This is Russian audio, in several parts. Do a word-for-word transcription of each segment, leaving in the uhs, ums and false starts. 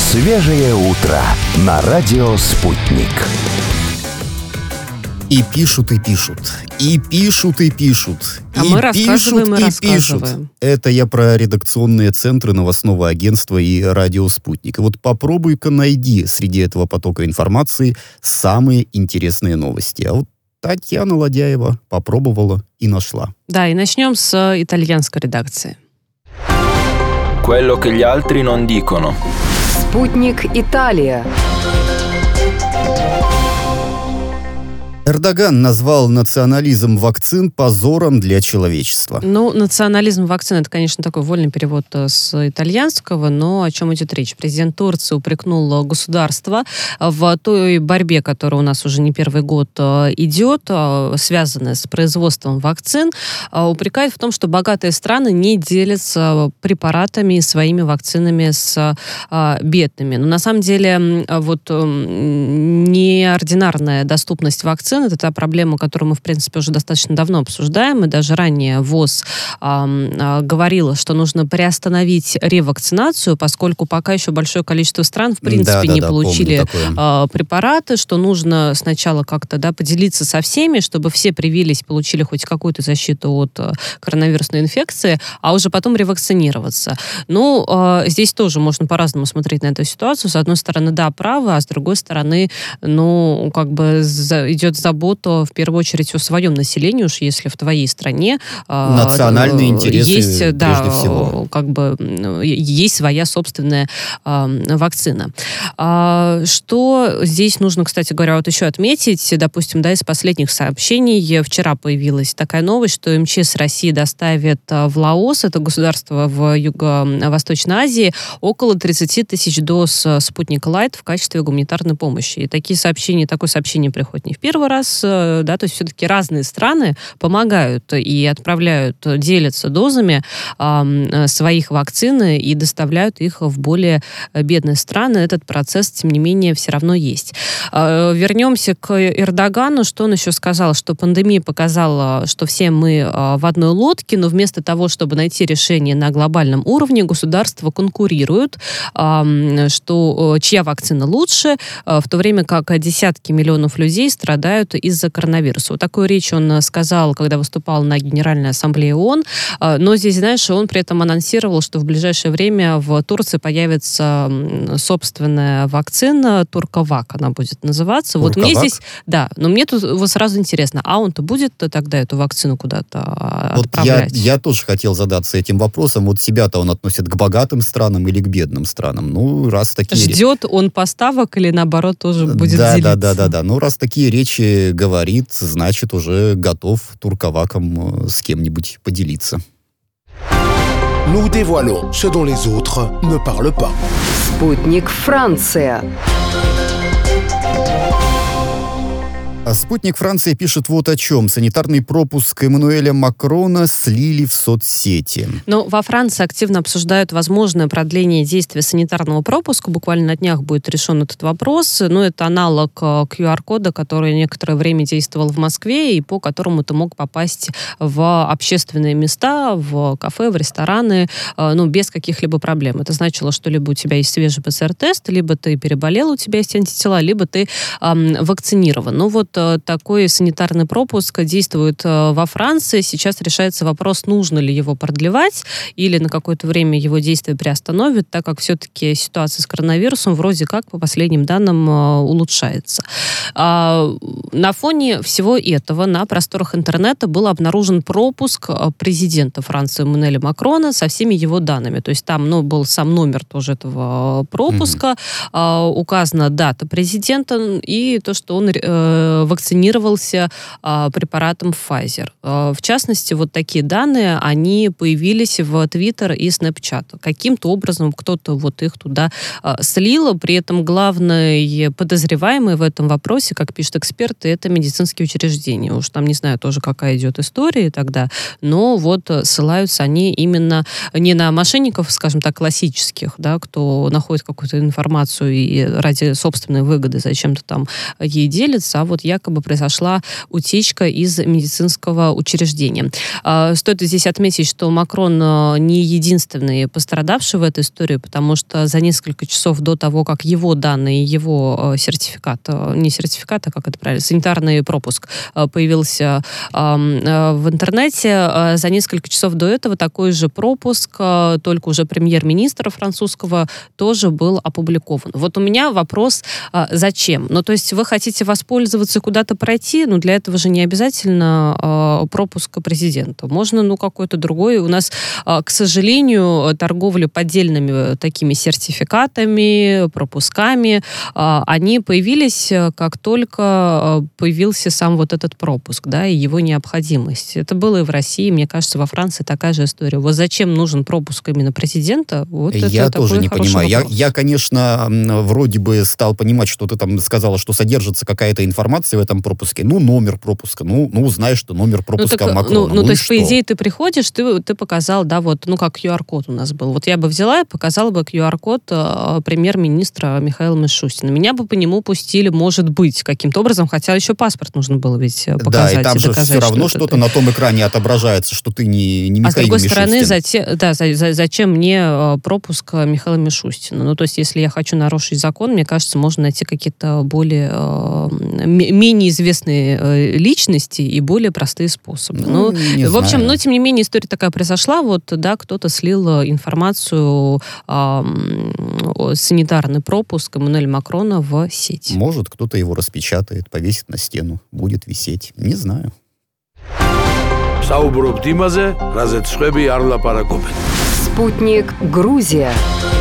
Свежее утро на радио «Спутник». И пишут, и пишут, и пишут, и пишут, а и мы пишут, и, и пишут. Это я про редакционные центры новостного агентства и радио «Спутник». И вот попробуй-ка найди среди этого потока информации самые интересные новости. А вот Татьяна Ладяева попробовала и нашла. Да, и начнем с итальянской редакции. Quello che gli altri non dicono. Спутник Италия. Эрдоган назвал национализм вакцин позором для человечества. Ну, национализм вакцин — это, конечно, такой вольный перевод с итальянского, но о чем идет речь? Президент Турции упрекнул государство в той борьбе, которая у нас уже не первый год идет, связанная с производством вакцин, упрекает в том, что богатые страны не делятся препаратами и своими вакцинами с бедными. Но на самом деле вот неординарная доступность вакцин — это та проблема, которую мы, в принципе, уже достаточно давно обсуждаем, и даже ранее ВОЗ э, э, говорила, что нужно приостановить ревакцинацию, поскольку пока еще большое количество стран, в принципе, да, да, не да, получили э, препараты, что нужно сначала как-то да, поделиться со всеми, чтобы все привились, получили хоть какую-то защиту от э, коронавирусной инфекции, а уже потом ревакцинироваться. Ну, э, здесь тоже можно по-разному смотреть на эту ситуацию. С одной стороны, да, право, а с другой стороны, ну, как бы за, идет забота в первую очередь о своем населении, уж если в твоей стране национальные э, интересы есть, прежде да, всего. Как бы есть своя собственная э, вакцина. А, что здесь нужно, кстати говоря, вот еще отметить, допустим, да, из последних сообщений вчера появилась такая новость, что МЧС России доставит в Лаос, это государство в Юго-Восточной Азии, около тридцать тысяч доз «Спутник Лайт» в качестве гуманитарной помощи. И такие сообщения, такое сообщение приходит не в первый раз, да, то есть все-таки разные страны помогают и отправляют, делятся дозами э, своих вакцин и доставляют их в более бедные страны. Этот процесс, тем не менее, все равно есть. Э, вернемся к Эрдогану. Что он еще сказал? Что пандемия показала, что все мы э, в одной лодке, но вместо того, чтобы найти решение на глобальном уровне, государства конкурируют, э, что э, чья вакцина лучше, э, в то время как десятки миллионов людей страдают из-за коронавируса. Вот такую речь он сказал, когда выступал на Генеральной Ассамблее ООН. Но здесь, знаешь, он при этом анонсировал, что в ближайшее время в Турции появится собственная вакцина Турковак, она будет называться. Турковак? Вот мне здесь, да, но мне тут вот сразу интересно, а он-то будет тогда эту вакцину куда-то вот отправлять? Я, я тоже хотел задаться этим вопросом. Вот себя-то он относит к богатым странам или к бедным странам? Ну, раз такие... Ждет он поставок или, наоборот, тоже будет да, делиться? Да, да, да, да. Ну, раз такие речи говорит, значит, уже готов Турковаком с кем-нибудь поделиться. Nous dévoilons ce dont les autres ne parlent pas. Спутник Франция. А «Спутник Франции» пишет вот о чем. Санитарный пропуск Эммануэля Макрона слили в соцсети. Но во Франции активно обсуждают возможное продление действия санитарного пропуска. Буквально на днях будет решен этот вопрос. Ну, это аналог ку ар кода, который некоторое время действовал в Москве и по которому ты мог попасть в общественные места, в кафе, в рестораны, ну, без каких-либо проблем. Это значило, что либо у тебя есть свежий пэ цэ эр-тест, либо ты переболел, у тебя есть антитела, либо ты эм, вакцинирован. Ну, вот такой санитарный пропуск действует во Франции. Сейчас решается вопрос, нужно ли его продлевать или на какое-то время его действие приостановят, так как все-таки ситуация с коронавирусом вроде как, по последним данным, улучшается. На фоне всего этого на просторах интернета был обнаружен пропуск президента Франции Эммануэля Макрона со всеми его данными. То есть там ну, был сам номер тоже этого пропуска, mm-hmm. указана дата президента и то, что он вакцинировался а, препаратом Pfizer. А, в частности, вот такие данные, они появились в Twitter и Snapchat. Каким-то образом кто-то вот их туда а, слил. При этом главный подозреваемый в этом вопросе, как пишут эксперты, это медицинские учреждения. Уж там не знаю тоже, какая идет история тогда, но вот ссылаются они именно не на мошенников, скажем так, классических, да, кто находит какую-то информацию и ради собственной выгоды зачем-то там ей делится, а вот якобы якобы произошла утечка из медицинского учреждения. Стоит здесь отметить, что Макрон не единственный пострадавший в этой истории, потому что за несколько часов до того, как его данные, его сертификат, не сертификат, а как это правильно, санитарный пропуск появился в интернете, за несколько часов до этого такой же пропуск, только уже премьер-министра французского, тоже был опубликован. Вот у меня вопрос, зачем? Ну, то есть вы хотите воспользоваться, куда-то пройти, но для этого же не обязательно пропуск президента. Можно, ну, какой-то другой. У нас, к сожалению, торговля поддельными такими сертификатами, пропусками, они появились, как только появился сам вот этот пропуск, да, и его необходимость. Это было и в России, мне кажется, во Франции такая же история. Вот зачем нужен пропуск именно президента? Вот я это тоже не понимаю. Я, вопрос. я, конечно, вроде бы стал понимать, что ты там сказала, что содержится какая-то информация в этом пропуске. Ну, номер пропуска. Ну, ну узнаешь, что номер пропуска ну, так, Макрона. Ну, ну, ну то есть, что? по идее, ты приходишь, ты, ты показал, да, вот, ну, как ку ар код у нас был. Вот я бы взяла и показала бы ку ар код э, премьер-министра Михаила Мишустина. Меня бы по нему пустили, может быть, каким-то образом, хотя еще паспорт нужно было ведь показать. Да, и там и же доказать, все равно что что-то на том экране отображается, что ты не, не Михаил Мишустин. А с другой стороны, зате, да, за, за, зачем мне пропуск Михаила Мишустина? Ну, то есть, если я хочу нарушить закон, мне кажется, можно найти какие-то более, э, менее известные э, личности и более простые способы. Ну, ну, в общем, но, тем не менее, история такая произошла, вот, да, кто-то слил информацию, э, санитарный пропуск Эммануэля Макрона в сеть. Может, кто-то его распечатает, повесит на стену, будет висеть. Не знаю. Спутник Грузия.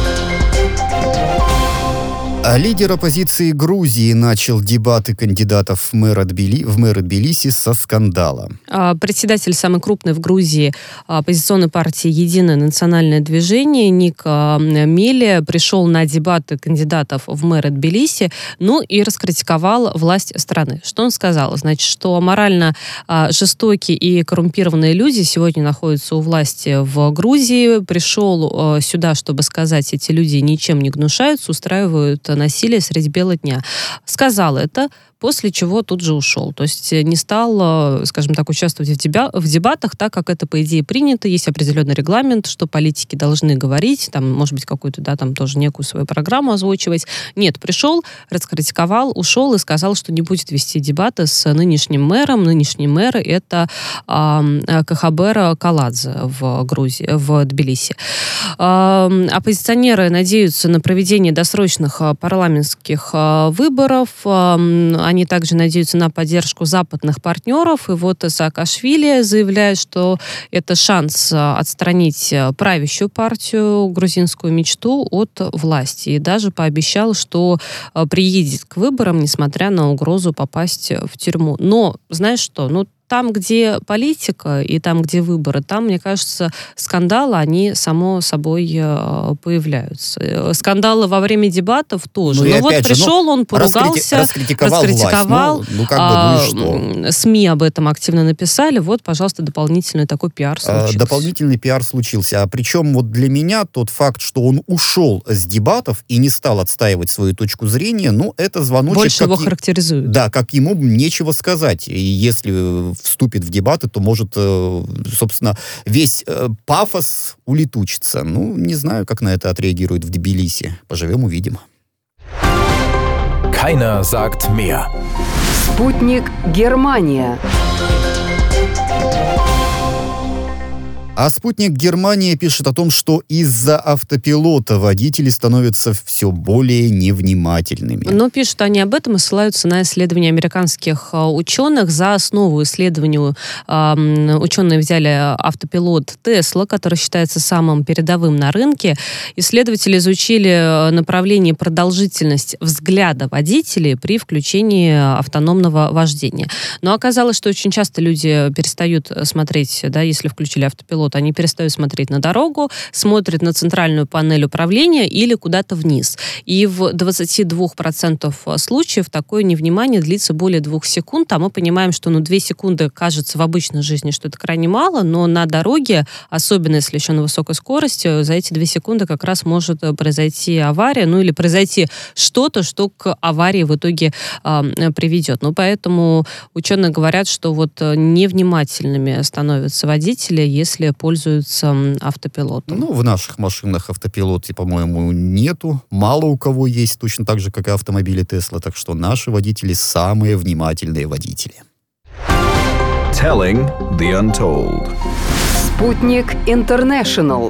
А лидер оппозиции Грузии начал дебаты кандидатов в мэра Тбили, в мэры Тбилиси со скандала. Председатель самой крупной в Грузии оппозиционной партии «Единое национальное движение» Ник Мелия пришел на дебаты кандидатов в мэры Тбилиси, ну и раскритиковал власть страны. Что он сказал? Значит, что морально жестокие и коррумпированные люди сегодня находятся у власти в Грузии. Пришел сюда, чтобы сказать, эти люди ничем не гнушаются, устраивают насилие средь бела дня. Сказал это, после чего тут же ушел. То есть не стал, скажем так, участвовать в, деба- в дебатах, так как это, по идее, принято. Есть определенный регламент, что политики должны говорить, там, может быть, какую-то, да, там тоже некую свою программу озвучивать. Нет, пришел, раскритиковал, ушел и сказал, что не будет вести дебаты с нынешним мэром. Нынешний мэр — это э, Кахабера Каладзе в Грузии, в Тбилиси. Э, оппозиционеры надеются на проведение досрочных парламентских э, выборов. Э, Они также надеются на поддержку западных партнеров. И вот Саакашвили заявляет, что это шанс отстранить правящую партию, грузинскую мечту, от власти. И даже пообещал, что приедет к выборам, несмотря на угрозу попасть в тюрьму. Но, знаешь что, ну, там, где политика и там, где выборы, там, мне кажется, скандалы, они, само собой, появляются. Скандалы во время дебатов тоже. Ну, вот пришел, же, ну, он поругался, раскритиковал, раскритиковал власть. Ну, ну, как бы, ну и что? СМИ об этом активно написали. Вот, пожалуйста, дополнительный такой пиар случился. Дополнительный пиар случился. А причем вот для меня тот факт, что он ушел с дебатов и не стал отстаивать свою точку зрения, ну, это звоночек... Больше его и... характеризует. Да, как ему нечего сказать. И если вступит в дебаты, то может, собственно, весь пафос улетучится. Ну, не знаю, как на это отреагирует в Тбилиси. Поживем, увидим. Keiner sagt mehr. Спутник Германия. А «Спутник Германия» пишет о том, что из-за автопилота водители становятся все более невнимательными. Но пишут они об этом и ссылаются на исследования американских ученых. За основу исследованию э, ученые взяли автопилот Tesla, который считается самым передовым на рынке. Исследователи изучили направление и продолжительность взгляда водителей при включении автономного вождения. Но оказалось, что очень часто люди перестают смотреть, да, если включили автопилот, автопилот. Они перестают смотреть на дорогу, смотрят на центральную панель управления или куда-то вниз. И в двадцати двух процентах случаев такое невнимание длится более двух секунд, а мы понимаем, что ну, две секунды кажется в обычной жизни, что это крайне мало, но на дороге, особенно если еще на высокой скорости, за эти две секунды как раз может произойти авария, ну или произойти что-то, что к аварии в итоге э, приведет. Ну, поэтому ученые говорят, что вот невнимательными становятся водители, если пользуются автопилотом. Ну, в наших машинах автопилота, по-моему, нету. Мало у кого есть, точно так же, как и автомобили Tesla. Так что наши водители самые внимательные водители. Telling the Untold. Спутник Интернешнл.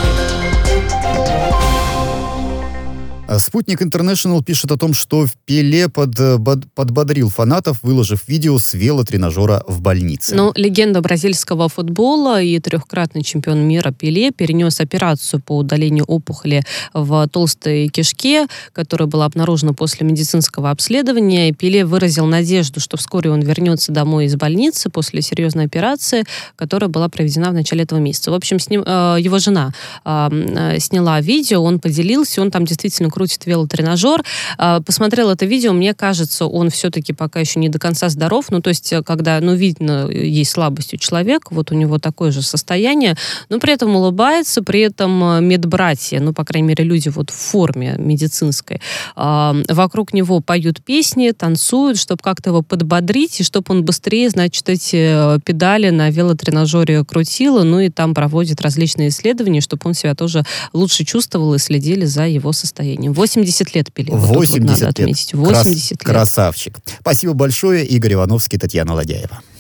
Спутник Интернешнл пишет о том, что Пеле под, подбодрил фанатов, выложив видео с велотренажера в больнице. Ну, легенда бразильского футбола и трехкратный чемпион мира Пеле перенес операцию по удалению опухоли в толстой кишке, которая была обнаружена после медицинского обследования. И Пеле выразил надежду, что вскоре он вернется домой из больницы после серьезной операции, которая была проведена в начале этого месяца. В общем, с ним, э, его жена э, сняла видео, он поделился, он там действительно крутит велотренажер. Посмотрел это видео, мне кажется, он все-таки пока еще не до конца здоров. Ну, то есть, когда, ну, видно, есть слабость у человека, вот у него такое же состояние, но при этом улыбается, при этом медбратья, ну, по крайней мере, люди вот в форме медицинской, вокруг него поют песни, танцуют, чтобы как-то его подбодрить, и чтобы он быстрее, значит, эти педали на велотренажере крутил, ну, и там проводят различные исследования, чтобы он себя тоже лучше чувствовал и следили за его состоянием. восемьдесят лет Пеле. восемьдесят вот вот надо лет. отметить. восемьдесят Крас- лет. Красавчик. Спасибо большое. Игорь Ивановский, Татьяна Ладяева.